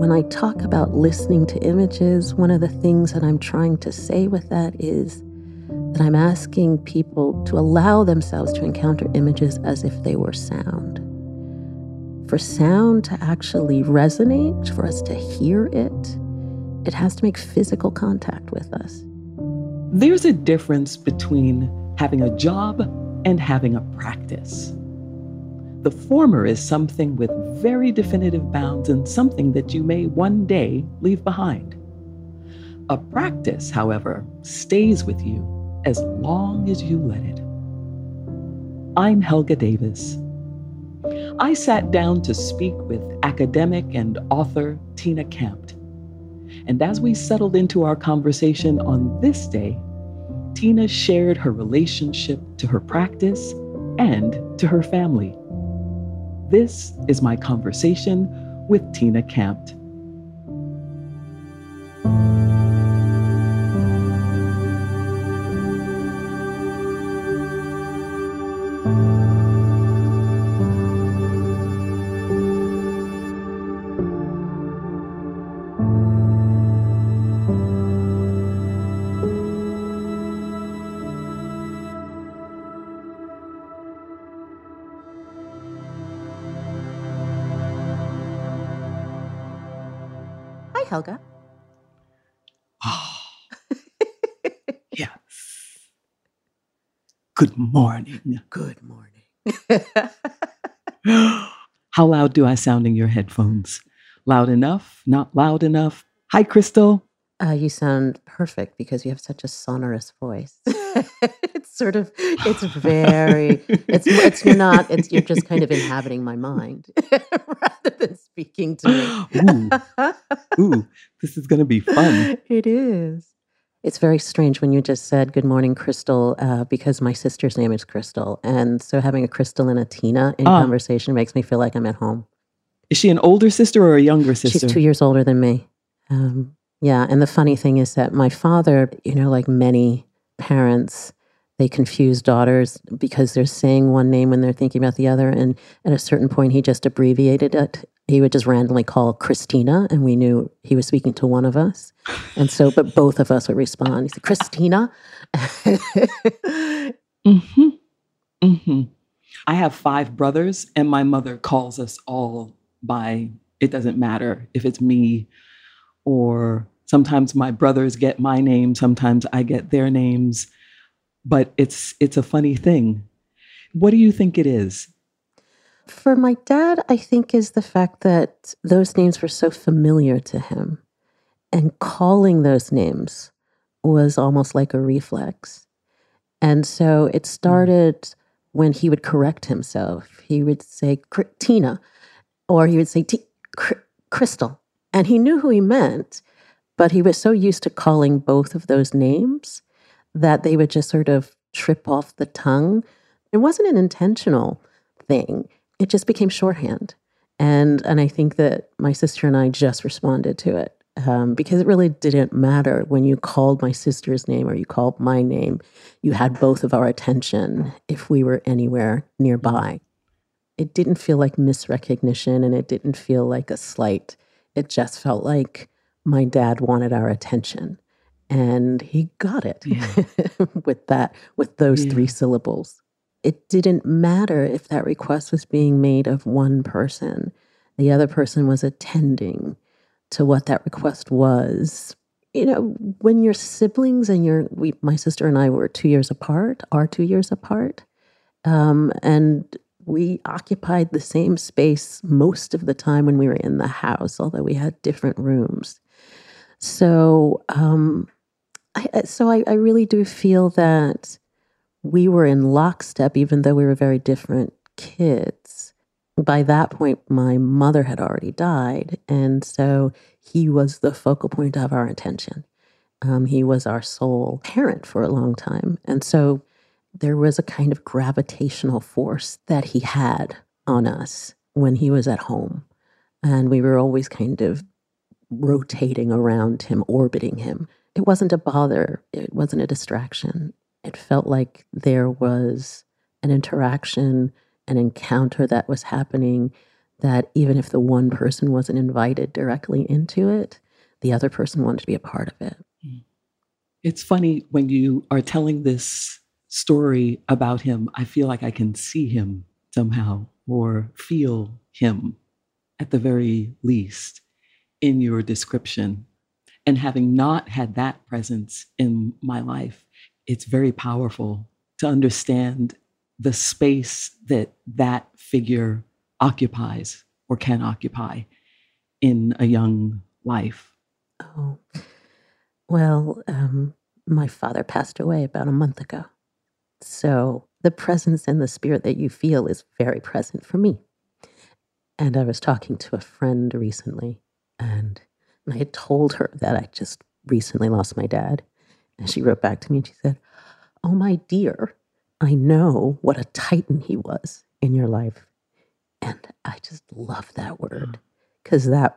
When I talk about listening to images, one of the things that I'm trying to say with that is that I'm asking people to allow themselves to encounter images as if they were sound. For sound to actually resonate, for us to hear it, it has to make physical contact with us. There's a difference between having a job and having a practice. The former is something with very definitive bounds and something that you may one day leave behind. A practice, however, stays with you as long as you let it. I'm Helga Davis. I sat down to speak with academic and author Tina Campt. And as we settled into our conversation on this day, Tina shared her relationship to her practice and to her family. This is my conversation with Tina Campt. Hi, Helga. Yes. Good morning. Good morning. How loud do I sound in your headphones? Loud enough? Not loud enough? Hi, Crystal. You sound perfect because you have such a sonorous voice. You're just kind of inhabiting my mind rather than speaking to me. Ooh, this is going to be fun. It is. It's very strange when you just said, good morning, Crystal, because my sister's name is Crystal. And so having a Crystal and a Tina in conversation makes me feel like I'm at home. Is she an older sister or a younger sister? She's 2 years older than me. Yeah, and the funny thing is that my father, like many parents, they confuse daughters because they're saying one name when they're thinking about the other. And at a certain point, he just abbreviated it. He would just randomly call Christina, and we knew he was speaking to one of us. And so, but both of us would respond. He said, Christina? I have 5 brothers, and my mother calls us all by, it doesn't matter if it's me or sometimes my brothers get my name, sometimes I get their names, but it's a funny thing. What do you think it is? For my dad, I think is the fact that those names were so familiar to him, and calling those names was almost like a reflex. And so it started when he would correct himself. He would say Tina, or he would say Crystal. And he knew who he meant, but he was so used to calling both of those names that they would just sort of trip off the tongue. It wasn't an intentional thing. It just became shorthand. And I think that my sister and I just responded to it because it really didn't matter when you called my sister's name or you called my name. You had both of our attention if we were anywhere nearby. It didn't feel like misrecognition, and it didn't feel like a slight. It just felt like my dad wanted our attention, and he got it with those 3 syllables. It didn't matter if that request was being made of one person. The other person was attending to what that request was. When you're siblings and my sister and I were 2 years apart, and we occupied the same space most of the time when we were in the house, although we had different rooms. So, I really do feel that we were in lockstep, even though we were very different kids. By that point, my mother had already died, and so he was the focal point of our attention. He was our sole parent for a long time, and so there was a kind of gravitational force that he had on us when he was at home. And we were always kind of rotating around him, orbiting him. It wasn't a bother. It wasn't a distraction. It felt like there was an interaction, an encounter that was happening that even if the one person wasn't invited directly into it, the other person wanted to be a part of it. It's funny when you are telling this story about him, I feel like I can see him somehow or feel him at the very least in your description. And having not had that presence in my life, it's very powerful to understand the space that that figure occupies or can occupy in a young life. Oh, well, my father passed away about a month ago. So the presence and the spirit that you feel is very present for me. And I was talking to a friend recently, and I had told her that I just recently lost my dad. And she wrote back to me and she said, "Oh, my dear, I know what a titan he was in your life." And I just love that word because that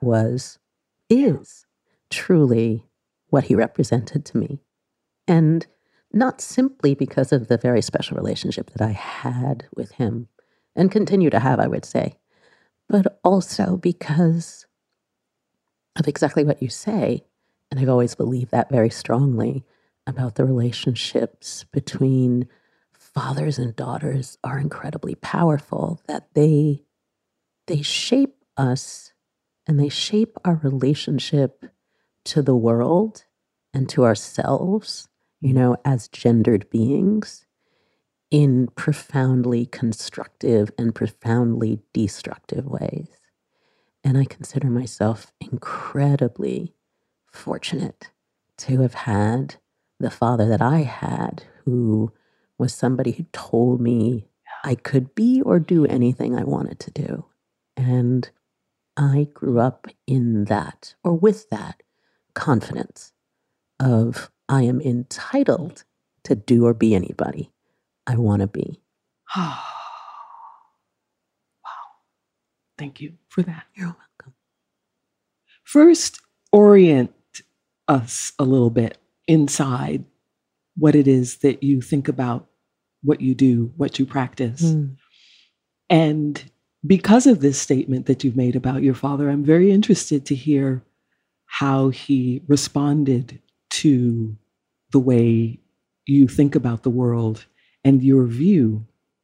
is truly what he represented to me. And not simply because of the very special relationship that I had with him and continue to have, I would say, but also because of exactly what you say. And I've always believed that very strongly about the relationships between fathers and daughters are incredibly powerful, that they shape us and they shape our relationship to the world and to ourselves, as gendered beings in profoundly constructive and profoundly destructive ways. And I consider myself incredibly fortunate to have had the father that I had, who was somebody who told me I could be or do anything I wanted to do. And I grew up in that, or with that confidence of I am entitled to do or be anybody I want to be. Wow. Thank you for that. You're welcome. First, orient us a little bit inside what it is that you think about, what you do, what you practice. And because of this statement that you've made about your father, I'm very interested to hear how he responded to the way you think about the world and your view.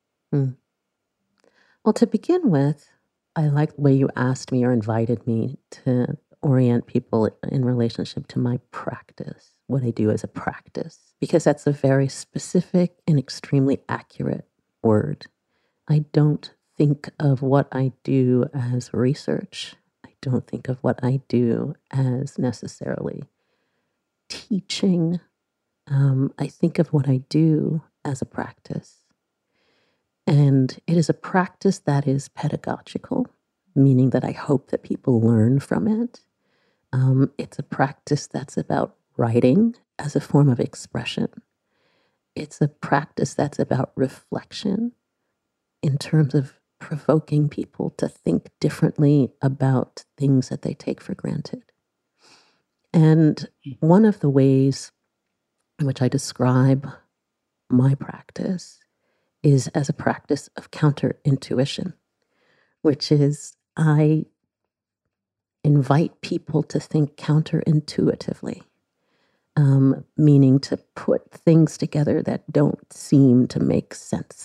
Well, to begin with, I like the way you asked me or invited me to orient people in relationship to my practice, what I do as a practice, because that's a very specific and extremely accurate word. I don't think of what I do as research. I don't think of what I do as necessarily teaching. I think of what I do as a practice. And it is a practice that is pedagogical, meaning that I hope that people learn from it. It's a practice that's about writing as a form of expression. It's a practice that's about reflection in terms of provoking people to think differently about things that they take for granted. And one of the ways in which I describe my practice is as a practice of counterintuition, which is I invite people to think counterintuitively, meaning to put things together that don't seem to make sense.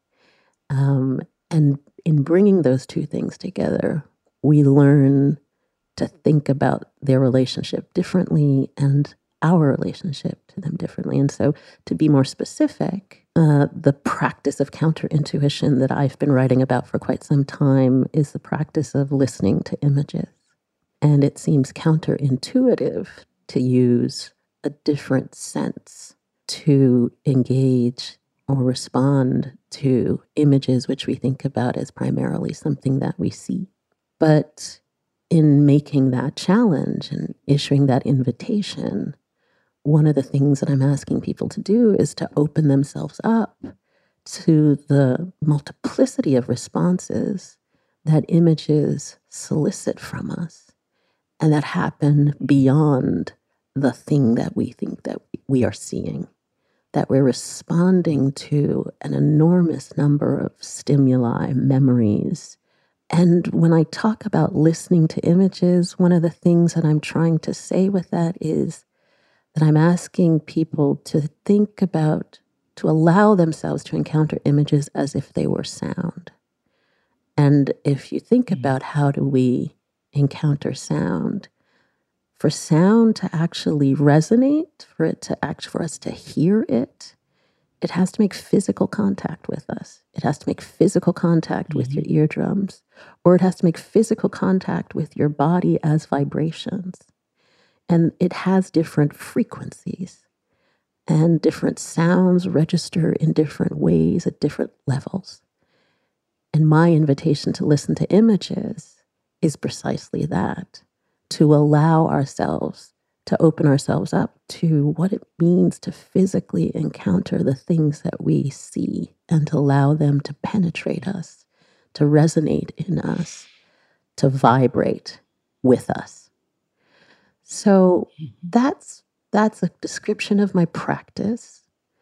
And in bringing those two things together, we learn to think about their relationship differently and our relationship to them differently. And so, to be more specific, the practice of counterintuition that I've been writing about for quite some time is the practice of listening to images. And it seems counterintuitive to use a different sense to engage or respond to images which we think about as primarily something that we see. But in making that challenge and issuing that invitation, one of the things that I'm asking people to do is to open themselves up to the multiplicity of responses that images solicit from us and that happen beyond the thing that we think that we are seeing, that we're responding to an enormous number of stimuli, memories, And when I talk about listening to images, one of the things that I'm trying to say with that is that I'm asking people to think about, to allow themselves to encounter images as if they were sound. And if you think about how do we encounter sound, for sound to actually resonate, for it to for us to hear it, it has to make physical contact with us. It has to make physical contact with your eardrums, or it has to make physical contact with your body as vibrations. And it has different frequencies, and different sounds register in different ways at different levels. And my invitation to listen to images is precisely that, to allow ourselves to open ourselves up to what it means to physically encounter the things that we see and to allow them to penetrate us, to resonate in us, to vibrate with us. So that's a description of my practice.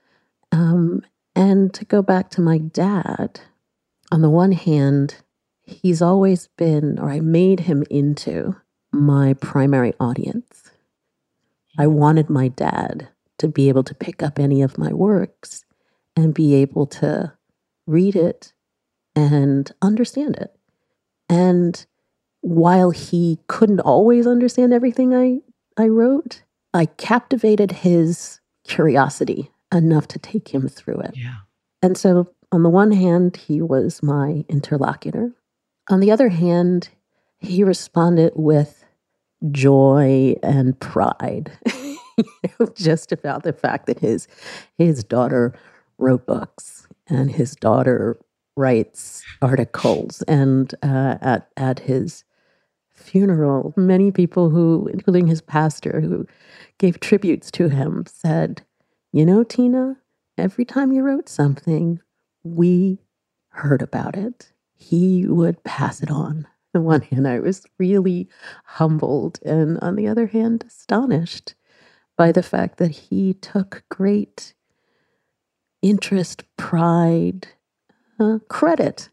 And to go back to my dad, on the one hand, he's always been, or I made him into my primary audience. I wanted my dad to be able to pick up any of my works and be able to read it and understand it. And while he couldn't always understand everything I wrote, I captivated his curiosity enough to take him through it. Yeah. And so on the one hand, he was my interlocutor. On the other hand, he responded with joy and pride, just about the fact that his daughter wrote books and his daughter writes articles. And at his funeral, many people who, including his pastor, who gave tributes to him, said, "You know, Tina, every time you wrote something, we heard about it. He would pass it on." On the one hand, I was really humbled, and on the other hand, astonished by the fact that he took great interest, pride, credit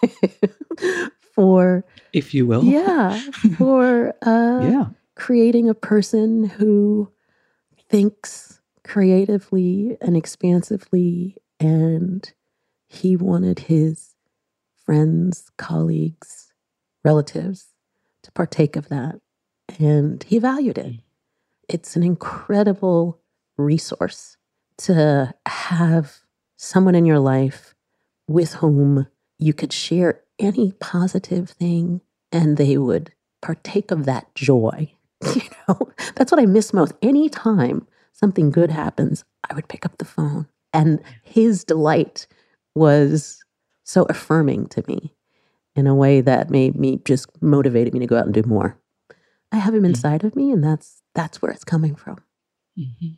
for, if you will, for creating a person who thinks creatively and expansively, and he wanted his friends, colleagues, relatives to partake of that, and he valued it. It's an incredible resource to have someone in your life with whom you could share any positive thing and they would partake of that joy. That's what I miss most. Anytime something good happens, I would pick up the phone, and his delight was so affirming to me in a way that motivated me to go out and do more. I have him inside of me, and that's where it's coming from. Mm-hmm.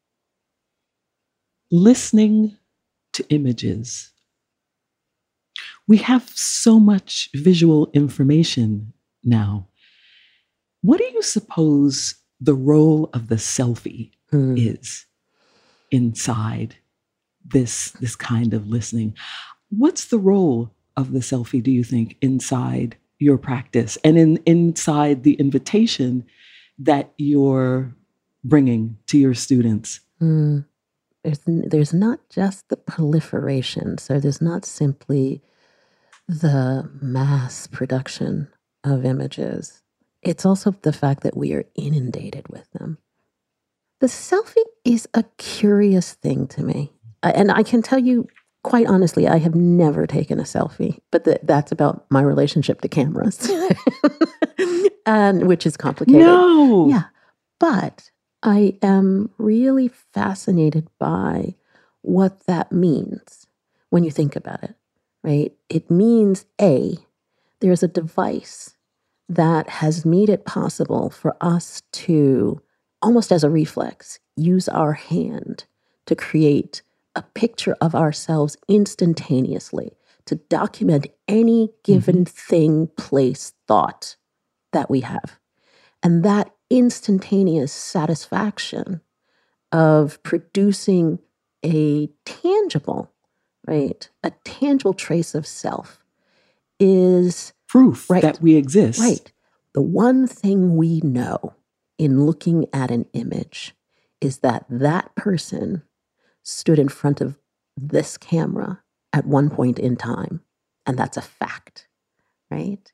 Listening to images. We have so much visual information now. What do you suppose the role of the selfie is inside this kind of listening? What's the role of the selfie, do you think, inside your practice and inside the invitation that you're bringing to your students? There's not just the proliferation. So there's not simply the mass production of images. It's also the fact that we are inundated with them. The selfie is a curious thing to me. And I can tell you, quite honestly, I have never taken a selfie, but that's about my relationship to cameras, and which is complicated. No. Yeah. But I am really fascinated by what that means when you think about it, right? It means, there's a device that has made it possible for us to, almost as a reflex, use our hand to create a picture of ourselves instantaneously, to document any given thing, place, thought that we have. And that instantaneous satisfaction of producing a tangible trace of self is proof Right. that we exist. Right. The one thing we know in looking at an image is that that person stood in front of this camera at one point in time. And that's a fact, right?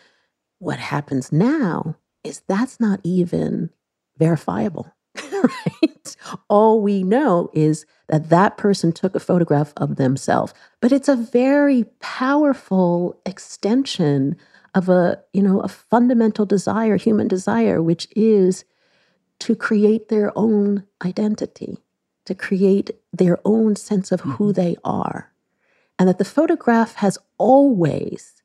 What happens now is that's not even verifiable, right? All we know is that that person took a photograph of themselves, but it's a very powerful extension of a fundamental desire, human desire, which is to create their own identity, to create their own sense of who they are. And that the photograph has always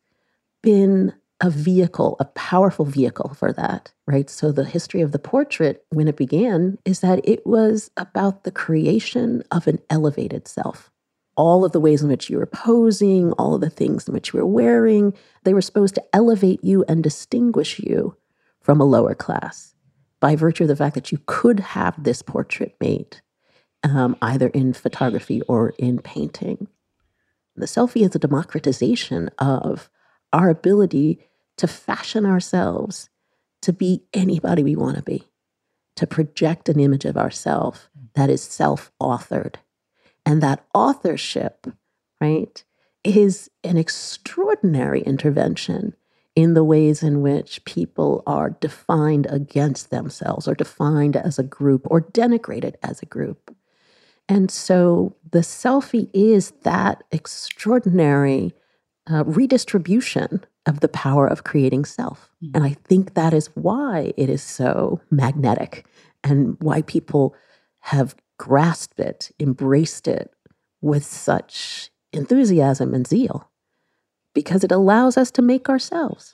been a vehicle, a powerful vehicle for that, right? So the history of the portrait, when it began, is that it was about the creation of an elevated self. All of the ways in which you were posing, all of the things in which you were wearing, they were supposed to elevate you and distinguish you from a lower class by virtue of the fact that you could have this portrait made, either in photography or in painting. The selfie is a democratization of our ability to fashion ourselves to be anybody we want to be, to project an image of ourselves that is self-authored. And that authorship, right, is an extraordinary intervention in the ways in which people are defined against themselves or defined as a group or denigrated as a group. And so the selfie is that extraordinary redistribution of the power of creating self. And I think that is why it is so magnetic and why people have grasped it, embraced it with such enthusiasm and zeal, because it allows us to make ourselves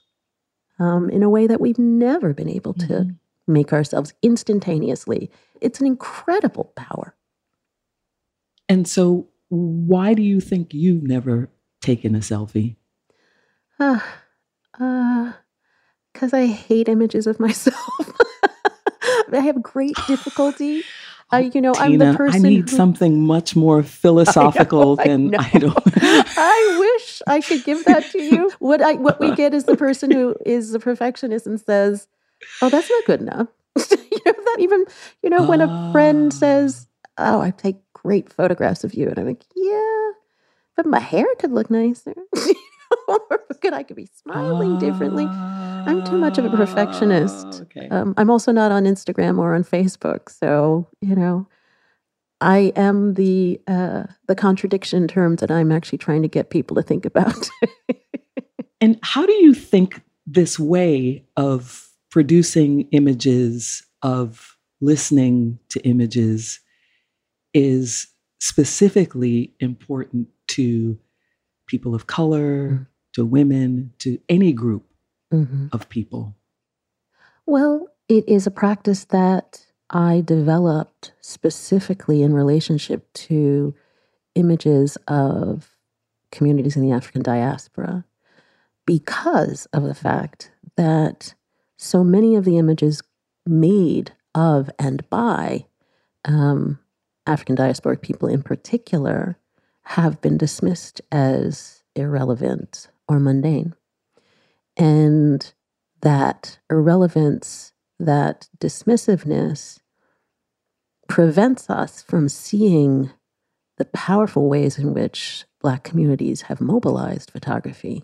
in a way that we've never been able to make ourselves instantaneously. It's an incredible power. And so why do you think you've never taken a selfie? Because I hate images of myself. I have great difficulty. Tina, I'm the person I need something much more philosophical than idol. I wish I could give that to you. What we get is the person who is a perfectionist and says, "Oh, that's not good enough." When a friend says, "Oh, I take great photographs of you," and I'm like, "Yeah, but my hair could look nicer." I could be smiling differently. I'm too much of a perfectionist. Okay. I'm also not on Instagram or on Facebook. So, I am the contradiction in terms that I'm actually trying to get people to think about. And how do you think this way of producing images, of listening to images, is specifically important to people of color, to women, to any group of people? Well, it is a practice that I developed specifically in relationship to images of communities in the African diaspora, because of the fact that so many of the images made of and by African diasporic people in particular have been dismissed as irrelevant or mundane. And that irrelevance, that dismissiveness prevents us from seeing the powerful ways in which Black communities have mobilized photography,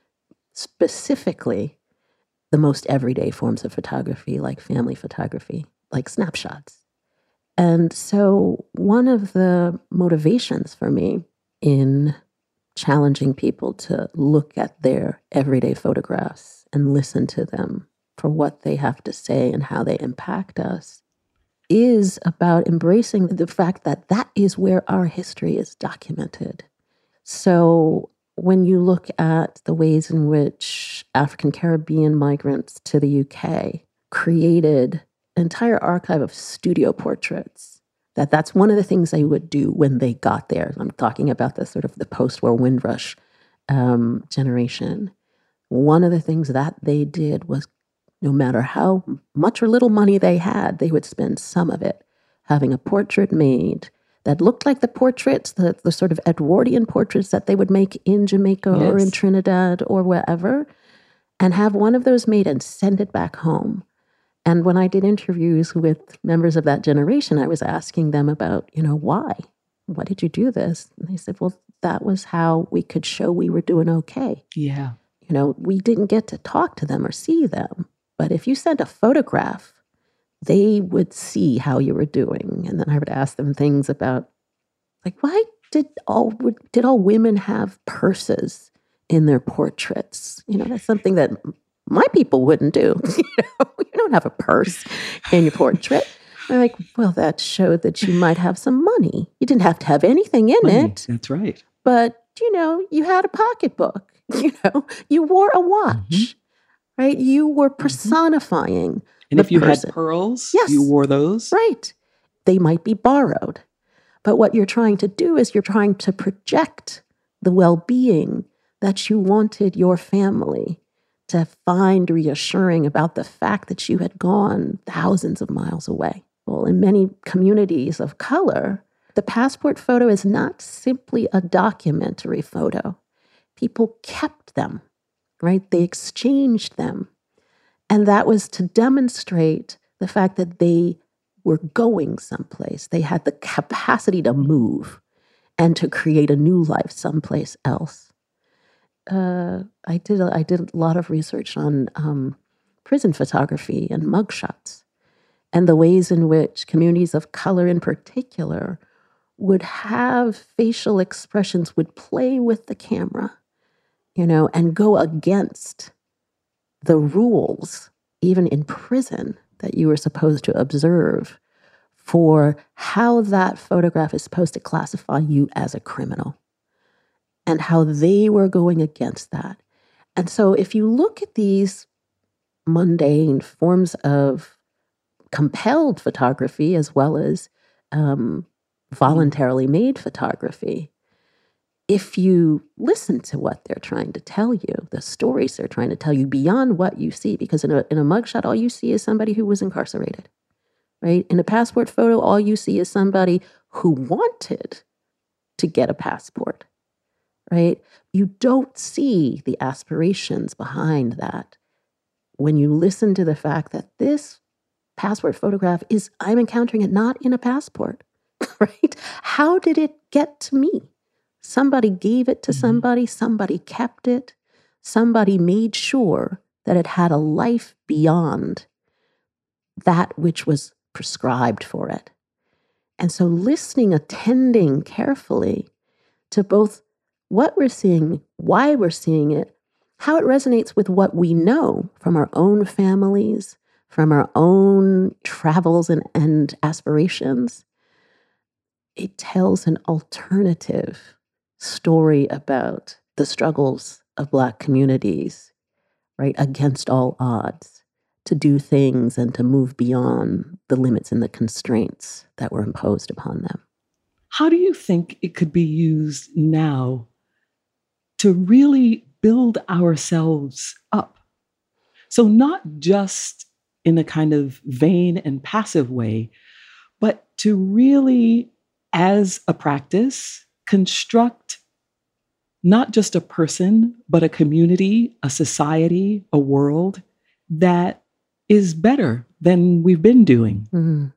specifically the most everyday forms of photography, like family photography, like snapshots. And so one of the motivations for me in challenging people to look at their everyday photographs and listen to them for what they have to say and how they impact us is about embracing the fact that that is where our history is documented. So when you look at the ways in which African Caribbean migrants to the UK created an entire archive of studio portraits, that's one of the things they would do when they got there. I'm talking about the sort of the post-war Windrush generation. One of the things that they did was, no matter how much or little money they had, they would spend some of it having a portrait made that looked like the portraits, the sort of Edwardian portraits that they would make in Jamaica or in Trinidad or wherever. and have one of those made and send it back home. And when I did interviews with members of that generation, I was asking them about, why? Why did you do this? And they said, well, that was how we could show we were doing okay. Yeah. We didn't get to talk to them or see them. But if you sent a photograph, they would see how you were doing. And then I would ask them things about, like, why did all women have purses in their portraits? That's something that my people wouldn't do. You don't have a purse in your portrait. They're like, well, that showed that you might have some money. You didn't have to have anything in it. That's right. But, you had a pocketbook. You wore a watch, right? You were personifying And if you person. had pearls, yes, you wore those. Right. They might be borrowed. But what you're trying to do is you're trying to project the well-being that you wanted your family to find reassuring about the fact that you had gone thousands of miles away. Well, in many communities of color, the passport photo is not simply a documentary photo. People kept them, right? They exchanged them. And that was to demonstrate the fact that they were going someplace. They had the capacity to move and to create a new life someplace else. I did a lot of research on prison photography and mugshots, and the ways in which communities of color in particular would have facial expressions, would play with the camera, and go against the rules, even in prison, that you were supposed to observe for how that photograph is supposed to classify you as a criminal, and how they were going against that. And so if you look at these mundane forms of compelled photography as well as voluntarily made photography, if you listen to what they're trying to tell you, the stories they're trying to tell you beyond what you see, because in a mugshot, all you see is somebody who was incarcerated, right? In a passport photo, all you see is somebody who wanted to get a passport, right? You don't see the aspirations behind that when you listen to the fact that this passport photograph I'm encountering it not in a passport, right? How did it get to me? Somebody gave it to somebody kept it, somebody made sure that it had a life beyond that which was prescribed for it. And so attending carefully to both what we're seeing, why we're seeing it, how it resonates with what we know from our own families, from our own travels and aspirations. It tells an alternative story about the struggles of Black communities, right, against all odds, to do things and to move beyond the limits and the constraints that were imposed upon them. How do you think it could be used now to really build ourselves up? So not just in a kind of vain and passive way, but to really, as a practice, construct not just a person, but a community, a society, a world that is better than we've been doing? Mm.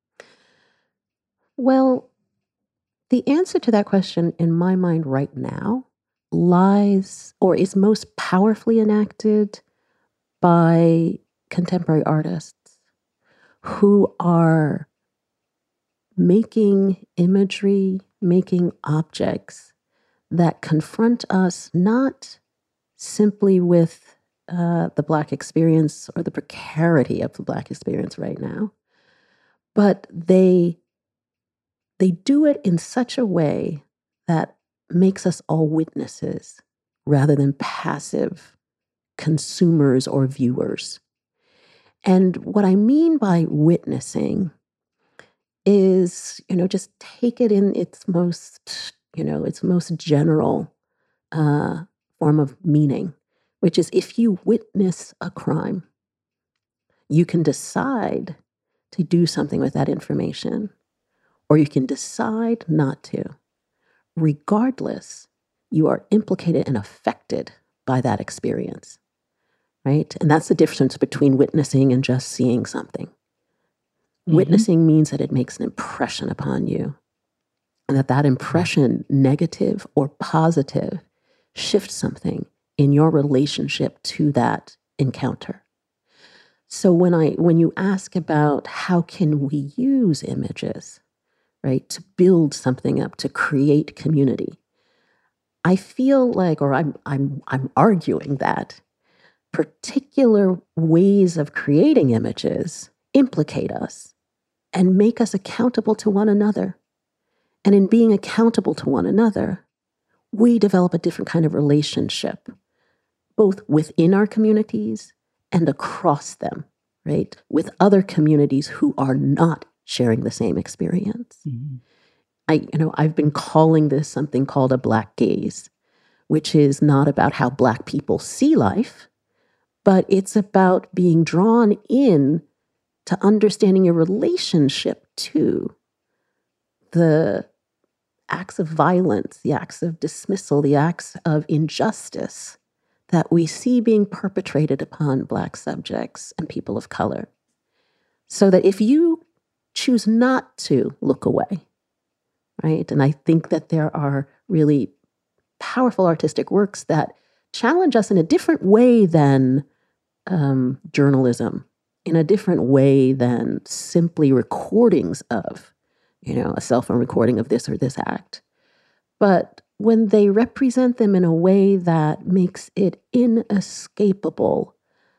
Well, the answer to that question in my mind right now lies or is most powerfully enacted by contemporary artists who are making imagery, making objects that confront us not simply with the Black experience or the precarity of the Black experience right now, but they do it in such a way that makes us all witnesses rather than passive consumers or viewers. And what I mean by witnessing is, just take it in its most, its most general form of meaning, which is if you witness a crime, you can decide to do something with that information, or you can decide not to. Regardless, you are implicated and affected by that experience. right? And that's the difference between witnessing and just seeing something. Mhm. Witnessing means that it makes an impression upon you, and that impression, negative or positive, shifts something in your relationship to that encounter. So when you ask about how can we use images, right, to build something up, to create community, I feel like, or I'm arguing that particular ways of creating images implicate us and make us accountable to one another. And in being accountable to one another, we develop a different kind of relationship, both within our communities and across them, right? With other communities who are not sharing the same experience. Mhm. I've been calling this something called a Black gaze, which is not about how Black people see life, but it's about being drawn in to understanding your relationship to the acts of violence, the acts of dismissal, the acts of injustice that we see being perpetrated upon Black subjects and people of color. So that if you choose not to look away, right? And I think that there are really powerful artistic works that challenge us in a different way than journalism, in a different way than simply recordings of, a cell phone recording of this or this act. But when they represent them in a way that makes it inescapable,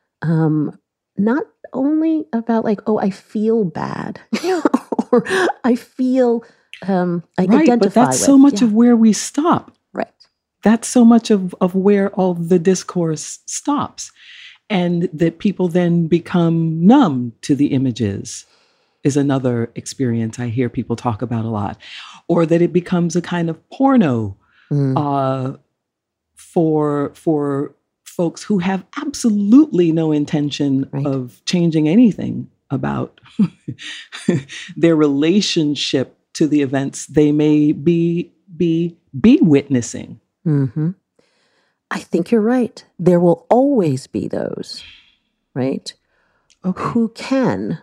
not only about like, oh, I feel bad, or I feel, I Right, but identify that's with. so much of where we stop. Right. That's so much of where all the discourse stops. And that people then become numb to the images is another experience I hear people talk about a lot. Or that it becomes a kind of porno for folks who have absolutely no intention Right. of changing anything about their relationship to the events they may be witnessing. Mm-hmm. I think you're right. There will always be those, right, Okay. who can,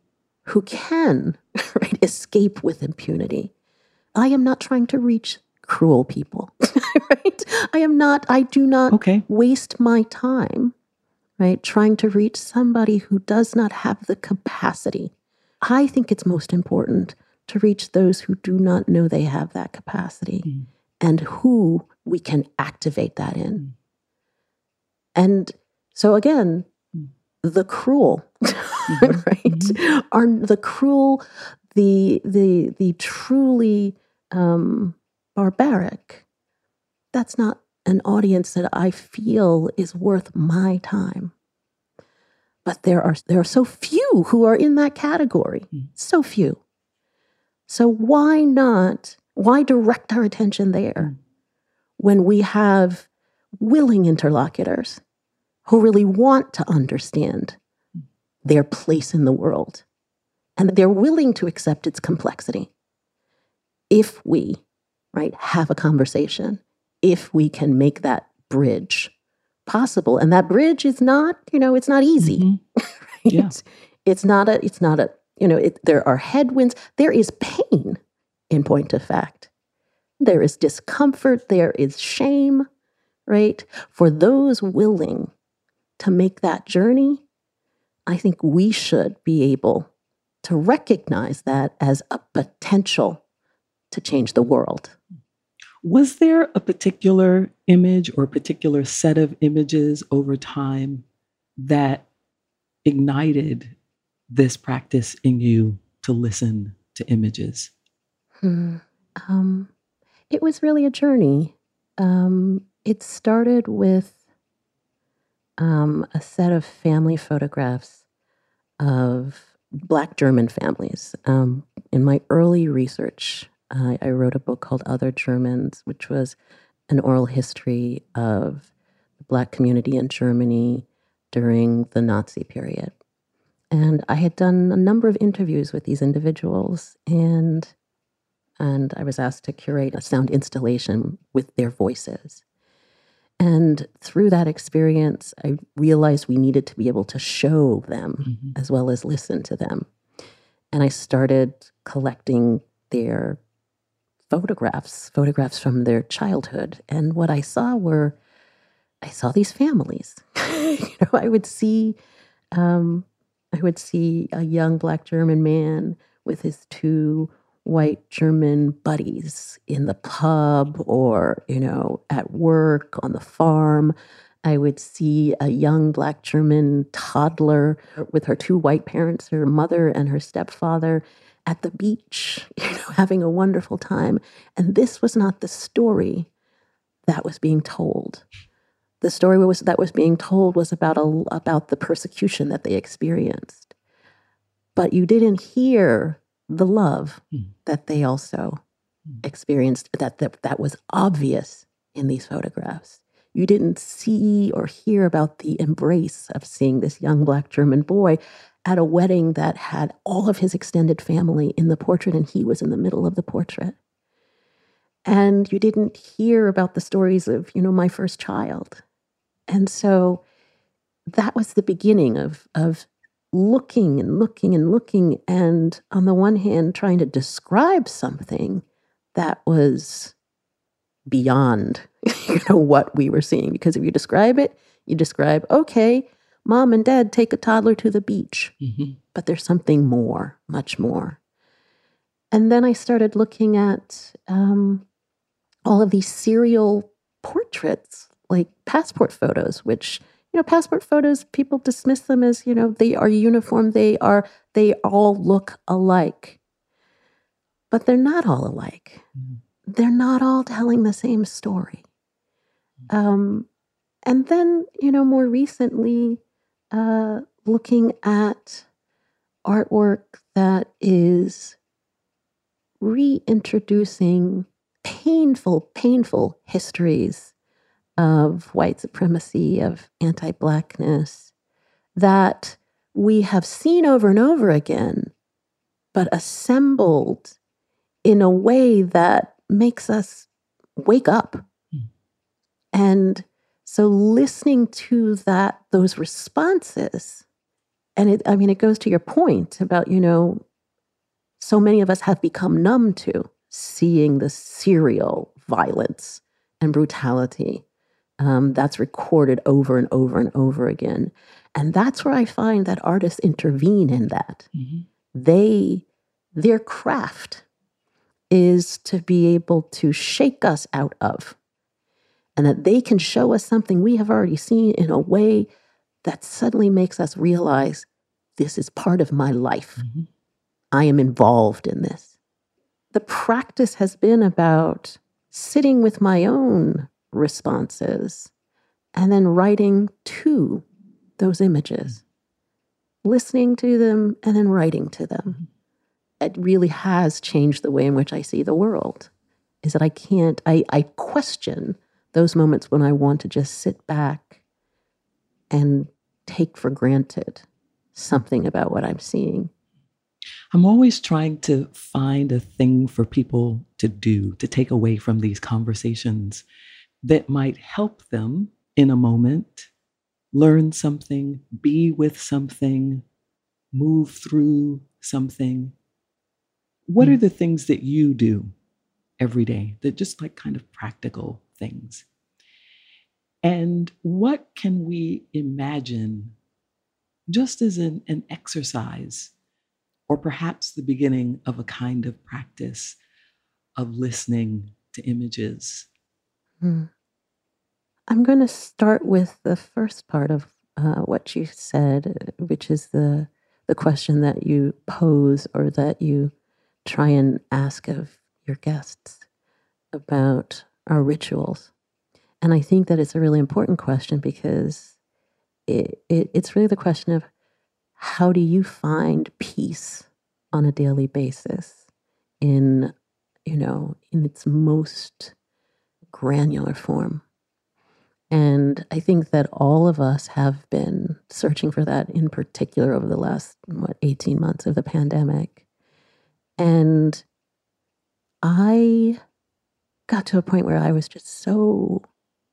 right, escape with impunity. I am not trying to reach cruel people, right? I do not Okay. waste my time, right, trying to reach somebody who does not have the capacity. I think it's most important to reach those who do not know they have that capacity and who we can activate that in. And so again, the cruel, right, are the cruel, the truly barbaric. That's not an audience that I feel is worth my time. But there are so few who are in that category. So few. So why direct our attention there when we have willing interlocutors who really want to understand their place in the world and that they're willing to accept its complexity if we, right, have a conversation, if we can make that bridge possible. And that bridge is not, it's not easy. Right? Yeah. It's not a, there are headwinds. There is pain, in point of fact. There is discomfort. There is shame, right? For those willing to make that journey, I think we should be able to recognize that as a potential to change the world. Was there a particular image or a particular set of images over time that ignited this practice in you to listen to images? It was really a journey. It started with a set of family photographs of Black German families. In my early research, I wrote a book called Other Germans, which was an oral history of the Black community in Germany during the Nazi period. And I had done a number of interviews with these individuals, and I was asked to curate a sound installation with their voices. And through that experience, I realized we needed to be able to show them as well as listen to them. And I started collecting their photographs from their childhood. And what I saw these families. I would see a young Black German man with his two white German buddies in the pub or, at work on the farm. I would see a young Black German toddler with her two white parents, her mother and her stepfather, at the beach, having a wonderful time. And this was not the story that was being told. The story that was being told was about the persecution that they experienced. But you didn't hear the love that they also experienced, that was obvious in these photographs. You didn't see or hear about the embrace of seeing this young Black German boy at a wedding that had all of his extended family in the portrait, and he was in the middle of the portrait. And you didn't hear about the stories of, my first child. And so that was the beginning of looking and looking and looking, and on the one hand, trying to describe something that was beyond, what we were seeing. Because if you describe it, you describe, okay, mom and dad take a toddler to the beach. But there's something more, much more. And then I started looking at all of these serial portraits, like passport photos, which, passport photos, people dismiss them as, they are uniform. They all look alike. But they're not all alike. They're not all telling the same story. And then, more recently, looking at artwork that is reintroducing painful histories of white supremacy, of anti-Blackness, that we have seen over and over again, but assembled in a way that makes us wake up. And so listening to those responses, and it goes to your point about, so many of us have become numb to seeing the serial violence and brutality that's recorded over and over and over again. And that's where I find that artists intervene in that. Their craft is to be able to shake us out of, and that they can show us something we have already seen in a way that suddenly makes us realize this is part of my life. I am involved in this. The practice has been about sitting with my own responses and then writing to those images, listening to them and then writing to them. It really has changed the way in which I see the world, is that I question those moments when I want to just sit back and take for granted something about what I'm seeing. I'm always trying to find a thing for people to do, to take away from these conversations that might help them in a moment, learn something, be with something, move through something. What are the things that you do every day that just like kind of practical things? And what can we imagine just as an exercise, or perhaps the beginning of a kind of practice of listening to images? I'm going to start with the first part of what you said, which is the question that you pose or that you try and ask of your guests about our rituals. And I think that it's a really important question because it's really the question of, how do you find peace on a daily basis in its most granular form? And I think that all of us have been searching for that, in particular over the last, 18 months of the pandemic. And I got to a point where I was just so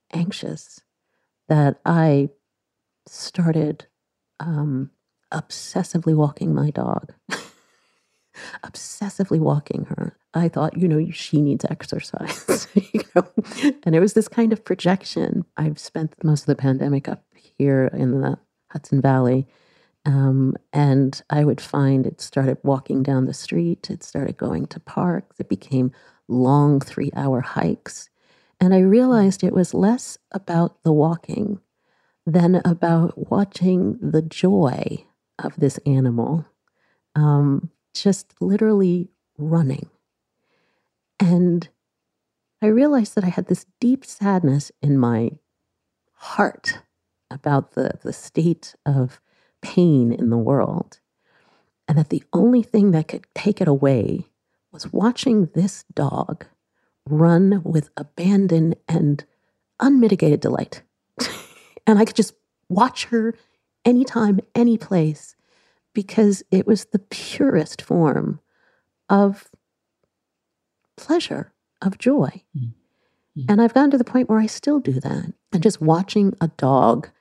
anxious that I started obsessively walking my dog, obsessively walking her. I thought, she needs exercise, and it was this kind of projection. I've spent most of the pandemic up here in the Hudson Valley. And I would find it started walking down the street. It started going to parks. It became long 3-hour hikes. And I realized it was less about the walking than about watching the joy of this animal, just literally running. And I realized that I had this deep sadness in my heart about the state of pain in the world, and that the only thing that could take it away was watching this dog run with abandon and unmitigated delight. And I could just watch her anytime, any place, because it was the purest form of pleasure, of joy. Mm-hmm. And I've gotten to the point where I still do that. And just watching a dog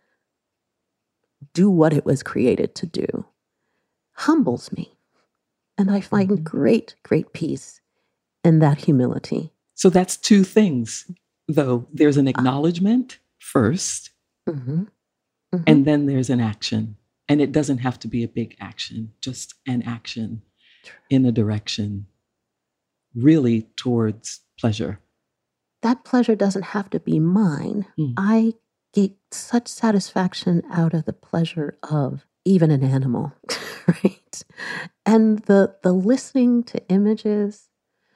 do what it was created to do humbles me. And I find great, great peace in that humility. So that's two things, though. There's an acknowledgement first, and then there's an action. And it doesn't have to be a big action, just an action in a direction really towards pleasure. That pleasure doesn't have to be mine. I get such satisfaction out of the pleasure of even an animal, right? And the listening to images,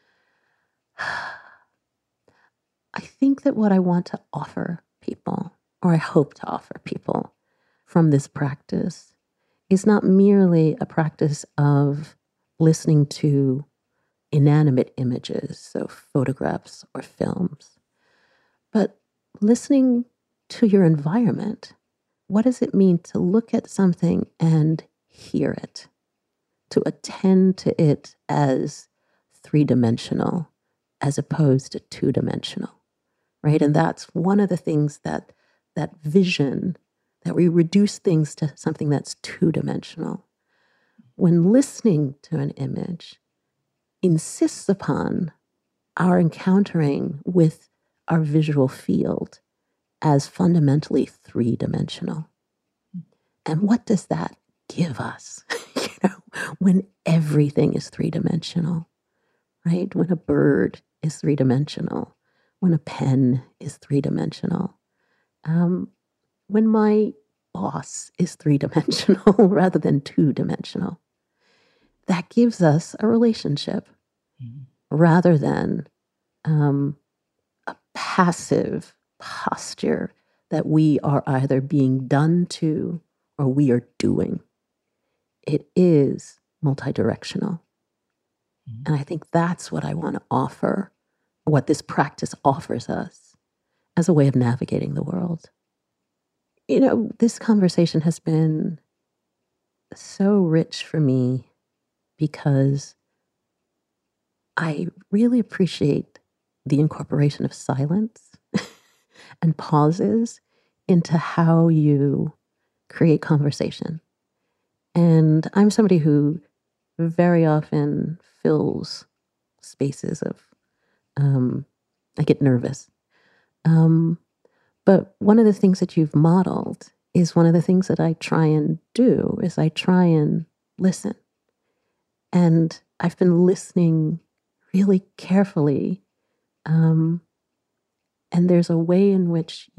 I think that what I want to offer people, or I hope to offer people from this practice, is not merely a practice of listening to inanimate images, so photographs or films, but listening to your environment. What does it mean to look at something and hear it, to attend to it as 3-dimensional as opposed to 2-dimensional, right? And that's one of the things that vision, that we reduce things to something that's 2-dimensional. When listening to an image insists upon our encountering with our visual field as fundamentally 3-dimensional. And what does that give us? When everything is 3-dimensional, right? When a bird is 3-dimensional, when a pen is 3-dimensional, when my boss is 3-dimensional rather than 2-dimensional, that gives us a relationship rather than a passive posture that we are either being done to or we are doing. It is multidirectional. And I think that's what I want to offer, what this practice offers us as a way of navigating the world. This conversation has been so rich for me because I really appreciate the incorporation of silence and pauses into how you create conversation. And I'm somebody who very often fills spaces of, I get nervous. But one of the things that you've modeled is one of the things that I try and do is I try and listen. And I've been listening really carefully. And there's a way in which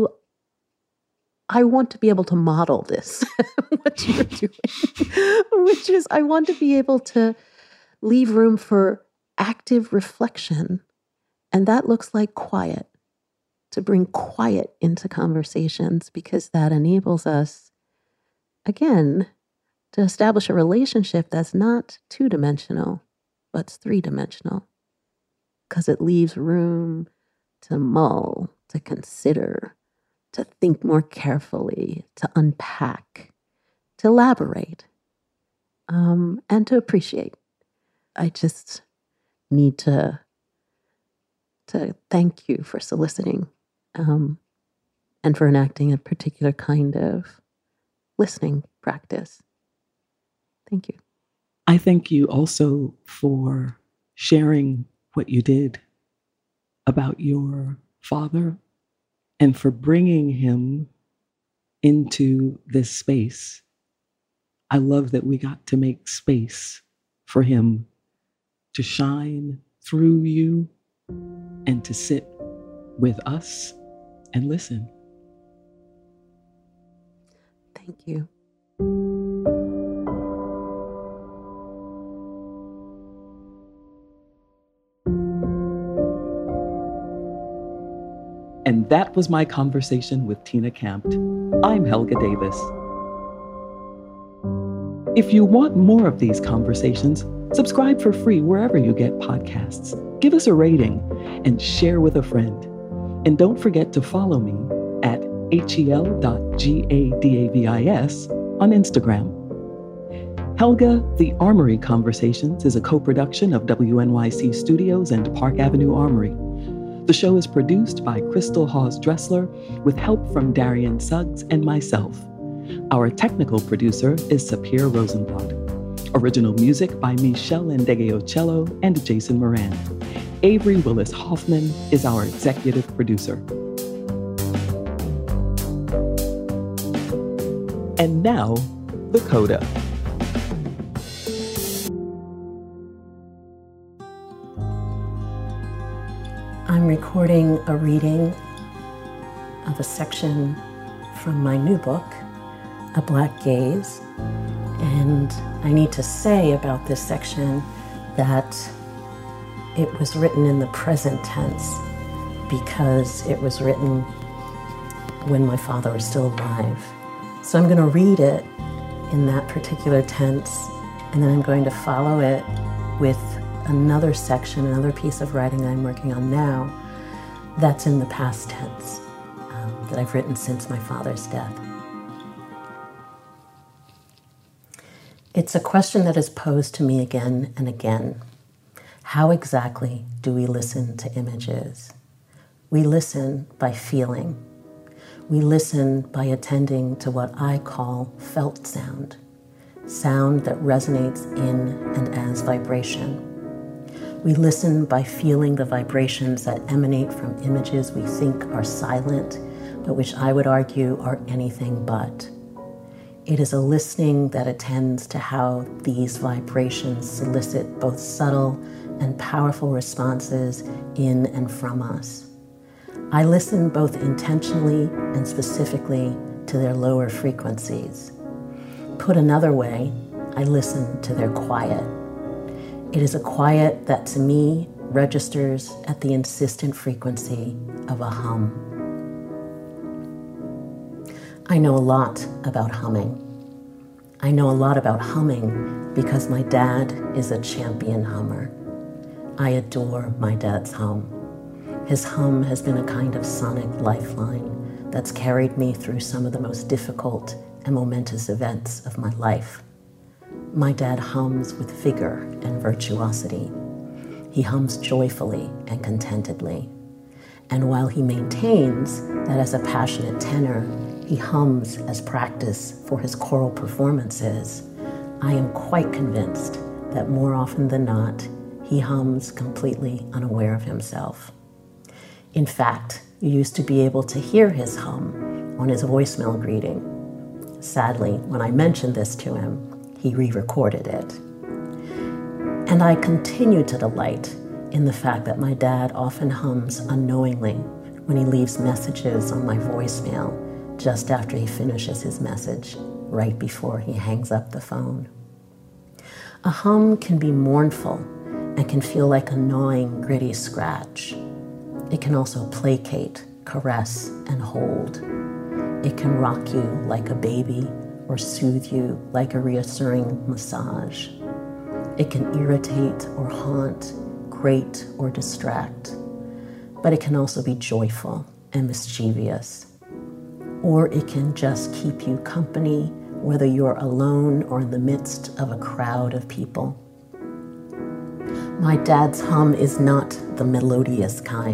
I want to be able to model this, what you're doing, which is I want to be able to leave room for active reflection. And that looks like quiet, to bring quiet into conversations, because that enables us, again, to establish a relationship that's not 2-dimensional, but it's 3-dimensional, because it leaves room to mull, to consider, to think more carefully, to unpack, to elaborate, and to appreciate. I just need to thank you for soliciting and for enacting a particular kind of listening practice. Thank you. I thank you also for sharing what you did about your father and for bringing him into this space. I love that we got to make space for him to shine through you and to sit with us and listen. Thank you. And that was my conversation with Tina Campt. I'm Helga Davis. If you want more of these conversations, subscribe for free wherever you get podcasts. Give us a rating and share with a friend. And don't forget to follow me at hel.gadavis on Instagram. Helga, The Armory Conversations is a co-production of WNYC Studios and Park Avenue Armory. The show is produced by Crystal Hawes-Dressler with help from Darian Suggs and myself. Our technical producer is Sapir Rosenblad. Original music by Michelle Ndegeocello and Jason Moran. Avery Willis Hoffman is our executive producer. And now, the coda. I'm recording a reading of a section from my new book, A Black Gaze. And I need to say about this section that it was written in the present tense because it was written when my father was still alive. So I'm going to read it in that particular tense, and then I'm going to follow it with another section, another piece of writing I'm working on now that's in the past tense that I've written since my father's death. It's a question that is posed to me again and again. How exactly do we listen to images? We listen by feeling. We listen by attending to what I call felt sound, sound that resonates in and as vibration. We listen by feeling the vibrations that emanate from images we think are silent, but which I would argue are anything but. It is a listening that attends to how these vibrations solicit both subtle and powerful responses in and from us. I listen both intentionally and specifically to their lower frequencies. Put another way, I listen to their quiet. It is a quiet that to me registers at the insistent frequency of a hum. I know a lot about humming. I know a lot about humming because my dad is a champion hummer. I adore my dad's hum. His hum has been a kind of sonic lifeline that's carried me through some of the most difficult and momentous events of my life. My dad hums with vigor and virtuosity. He hums joyfully and contentedly. And while he maintains that as a passionate tenor, he hums as practice for his choral performances, I am quite convinced that more often than not, he hums completely unaware of himself. In fact, you used to be able to hear his hum on his voicemail greeting. Sadly, when I mentioned this to him, he re-recorded it. And I continue to delight in the fact that my dad often hums unknowingly when he leaves messages on my voicemail just after he finishes his message, right before he hangs up the phone. A hum can be mournful and can feel like a gnawing, gritty scratch. It can also placate, caress, and hold. It can rock you like a baby or soothe you like a reassuring massage. It can irritate or haunt, grate or distract. But it can also be joyful and mischievous. Or it can just keep you company, whether you're alone or in the midst of a crowd of people. My dad's hum is not the melodious kind,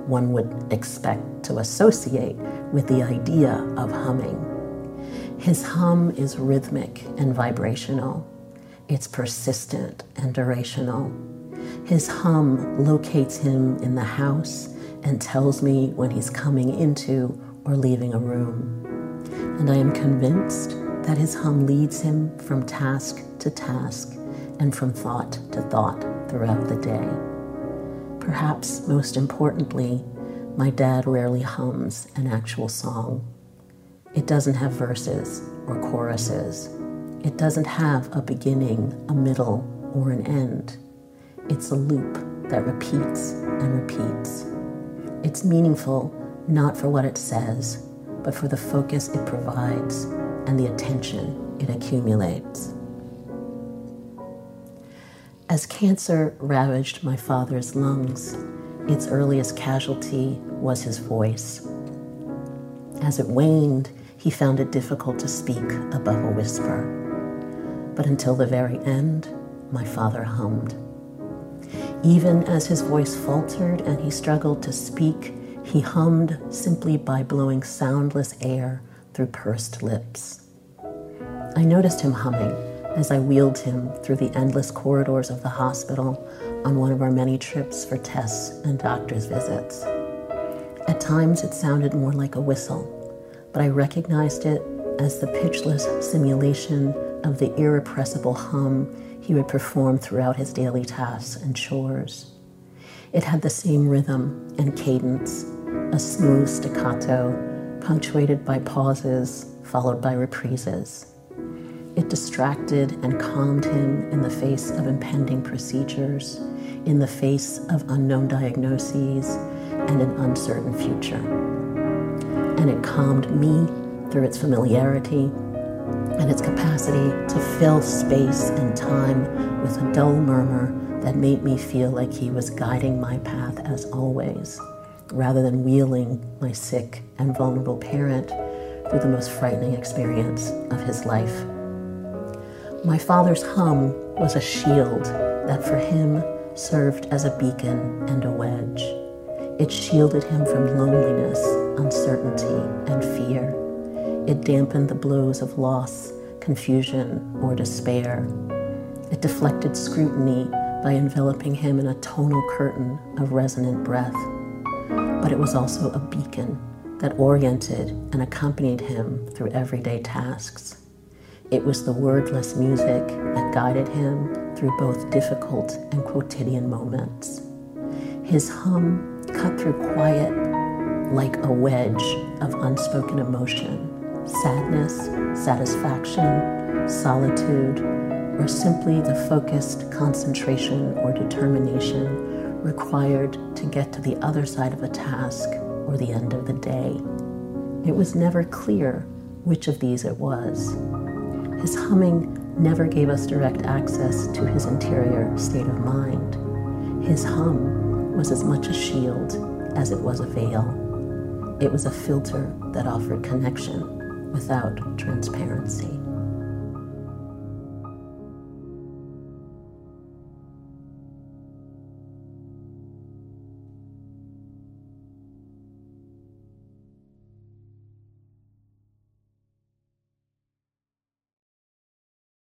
one would expect to associate with the idea of humming. His hum is rhythmic and vibrational. It's persistent and durational. His hum locates him in the house and tells me when he's coming into or leaving a room. And I am convinced that his hum leads him from task to task and from thought to thought throughout the day. Perhaps most importantly, my dad rarely hums an actual song. It doesn't have verses or choruses. It doesn't have a beginning, a middle, or an end. It's a loop that repeats and repeats. It's meaningful not for what it says, but for the focus it provides and the attention it accumulates. As cancer ravaged my father's lungs, its earliest casualty was his voice. As it waned, he found it difficult to speak above a whisper. But until the very end, my father hummed. Even as his voice faltered and he struggled to speak, he hummed simply by blowing soundless air through pursed lips. I noticed him humming as I wheeled him through the endless corridors of the hospital on one of our many trips for tests and doctor's visits. At times it sounded more like a whistle, but I recognized it as the pitchless simulation of the irrepressible hum he would perform throughout his daily tasks and chores. It had the same rhythm and cadence, a smooth staccato, punctuated by pauses, followed by reprises. It distracted and calmed him in the face of impending procedures, in the face of unknown diagnoses, and an uncertain future. And it calmed me through its familiarity and its capacity to fill space and time with a dull murmur that made me feel like he was guiding my path as always, rather than wheeling my sick and vulnerable parent through the most frightening experience of his life. My father's hum was a shield that for him served as a beacon and a wedge. It shielded him from loneliness, uncertainty, and fear. It dampened the blows of loss, confusion, or despair. It deflected scrutiny by enveloping him in a tonal curtain of resonant breath. But it was also a beacon that oriented and accompanied him through everyday tasks. It was the wordless music that guided him through both difficult and quotidian moments. His hum cut through quiet like a wedge of unspoken emotion, sadness, satisfaction, solitude, or simply the focused concentration or determination required to get to the other side of a task or the end of the day. It was never clear which of these it was. His humming never gave us direct access to his interior state of mind. His hum was as much a shield as it was a veil. It was a filter that offered connection without transparency.